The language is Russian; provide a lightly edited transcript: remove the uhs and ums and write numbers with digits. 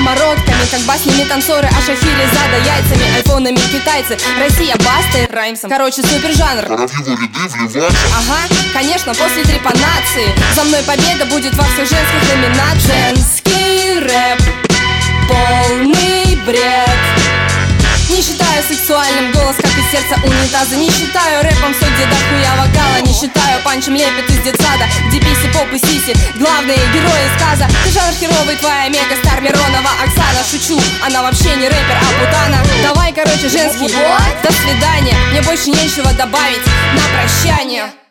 самородками, как баснями танцоры, а Шахерезада яйцами, айфонами китайцы. Россия басты раймсом, короче супер жанр. Пора в его ряды вливаться. Ага, конечно, после трепанации за мной победа будет во всех женских номинациях. Женский рэп, полный бред. Не считаю сексуальным голос, как из сердца унитаза. Не считаю рэпом все, где дохуя вокала. Не считаю панчем лепет из детсада, где писи, поп и сиси главные герои сказа. Ты жанр херовый, твоя мегастар Миронова Оксана. Шучу, она вообще не рэпер, а путана. Давай, короче, женский, до свидания. Мне больше нечего добавить на прощание.